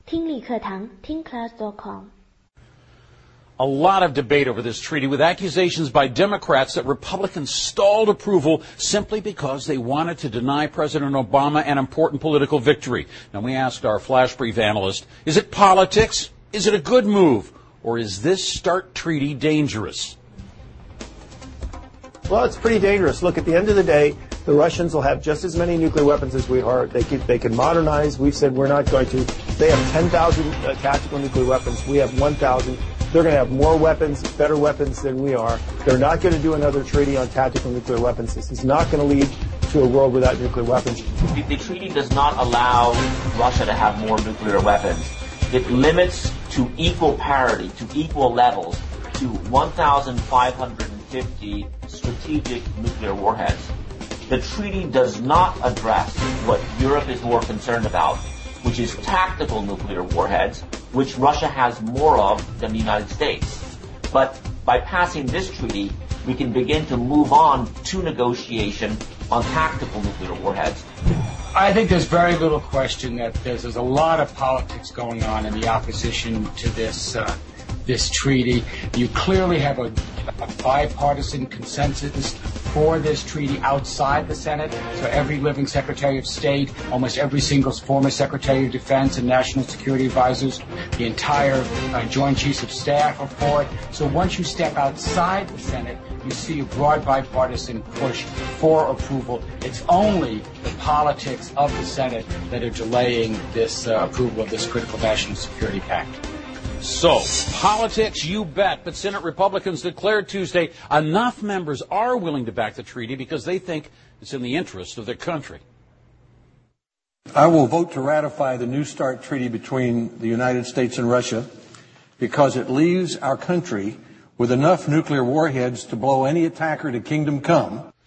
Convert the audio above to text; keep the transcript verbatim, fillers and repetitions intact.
听力课堂听 class dot com。 A lot of debate over this treaty, with accusations by Democrats that Republicans stalled approval simply because they wanted to deny President Obama an important political victory. Now, we asked our flash brief analyst, is it politics? Is it a good move? Or is this START treaty dangerous? Well, it's pretty dangerous. Look, at the end of the day, the Russians will have just as many nuclear weapons as we are. They can, they can modernize. We've said we're not going to. They have ten thousand uh, tactical nuclear weapons. We have one thousand. They're going to have more weapons, better weapons than we are. They're not going to do another treaty on tactical nuclear weapons. This is not going to lead to a world without nuclear weapons. The, the treaty does not allow Russia to have more nuclear weapons. It limits to equal parity, to equal levels, to one thousand five hundred fifty strategic nuclear warheads. The treaty does not address what Europe is more concerned about, which is tactical nuclear warheads, which Russia has more of than the United States. But by passing this treaty, we can begin to move on to negotiation on tactical nuclear warheads. I think there's very little question that there's, there's a lot of politics going on in the opposition to this uh, this treaty. You clearly have a, a bipartisan consensus for this treaty outside the Senate. So every living Secretary of State, almost every single former Secretary of Defense and National Security Advisors, the entire uh, Joint Chiefs of Staff are for it. So once you step outside the Senate, you see a broad bipartisan push for approval. It's only the politics of the Senate that are delaying this uh, approval of this critical national security pact. So, politics, you bet. But Senate Republicans declared Tuesday enough members are willing to back the treaty because they think it's in the interest of their country. I will vote to ratify the New START treaty between the United States and Russia because it leaves our country with enough nuclear warheads to blow any attacker to kingdom come.